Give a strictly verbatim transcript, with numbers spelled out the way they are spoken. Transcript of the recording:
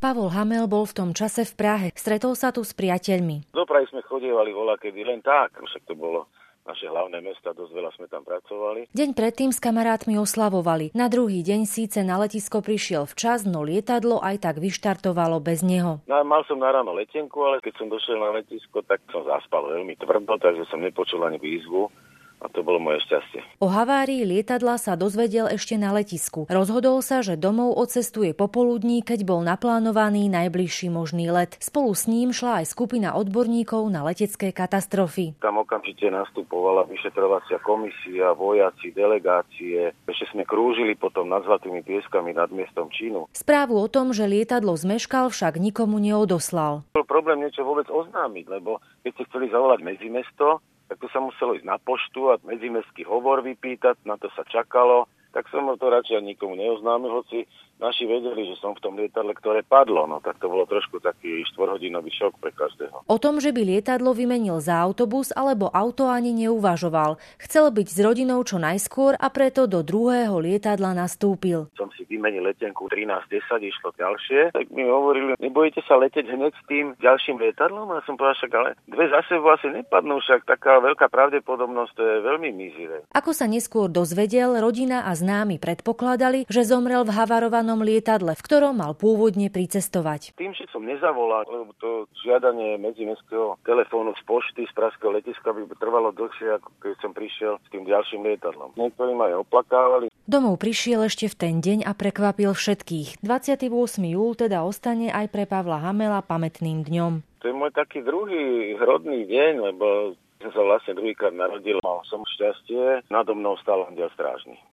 Pavol Hamel bol v tom čase v Prahe. Stretol sa tu s priateľmi. Do Prahy sme chodievali voľakedy len tak, však to bolo naše hlavné mesta, dosť veľa sme tam pracovali. Deň predtým s kamarátmi oslavovali. Na druhý deň síce na letisko prišiel včas, no lietadlo aj tak vyštartovalo bez neho. No, mal som na ráno letenku, ale keď som došiel na letisko, tak som zaspal veľmi tvrdo, takže som nepočul ani výzvu. A to bolo moje šťastie. O havárii lietadla sa dozvedel ešte na letisku. Rozhodol sa, že domov odcestuje popoludní, keď bol naplánovaný najbližší možný let. Spolu s ním šla aj skupina odborníkov na letecké katastrofy. Tam okamžite nastupovala vyšetrovacia komisia, vojaci, delegácie. Ešte sme krúžili potom nad Zlatými pieskami nad miestom Čínu. Správu o tom, že lietadlo zmeškal, však nikomu neodoslal. Bol problém niečo vôbec oznámiť, lebo keď ste chceli zavolať medzimesto, tak to sa muselo ísť na poštu a medzimestský hovor vypýtať, na to sa čakalo. Tak som to radšej nikomu neoznámil, hoci naši vedeli, že som v tom lietadle, ktoré padlo. No tak to bolo trošku taký štvorhodinový šok pre každého. O tom, že by lietadlo vymenil za autobus alebo auto, ani neuvažoval. Chcel byť s rodinou čo najskôr a preto do druhého lietadla nastúpil. Som si vymenil letenku trinásť desať, išlo ďalšie. Tak mi hovorili, nebojíte sa leteť hneď s tým ďalším lietadlom? A som povedal, však ale dve za sebou asi nepadnú, však taká veľká pravdepodobnosť, to je veľmi mizivé. Ako sa neskôr dozvedel, rodina a známi predpokladali, že zomrel v havarovanom lietadle, v ktorom mal pôvodne pricestovať. Tým, že som nezavolal, lebo to žiadanie medzimestského telefónu z pošty z pražského letiska by trvalo dlhšie, ako keď som prišiel s tým ďalším lietadlom. Niektorí ma aj oplakávali. Domov prišiel ešte v ten deň a prekvapil všetkých. dvadsiateho ôsmeho júla teda ostane aj pre Pavla Hamela pamätným dňom. To je môj taký druhý hrodný deň, lebo som sa vlastne druhýkrát narodil. Mal som šťastie, nado mnou stál anjel strážny.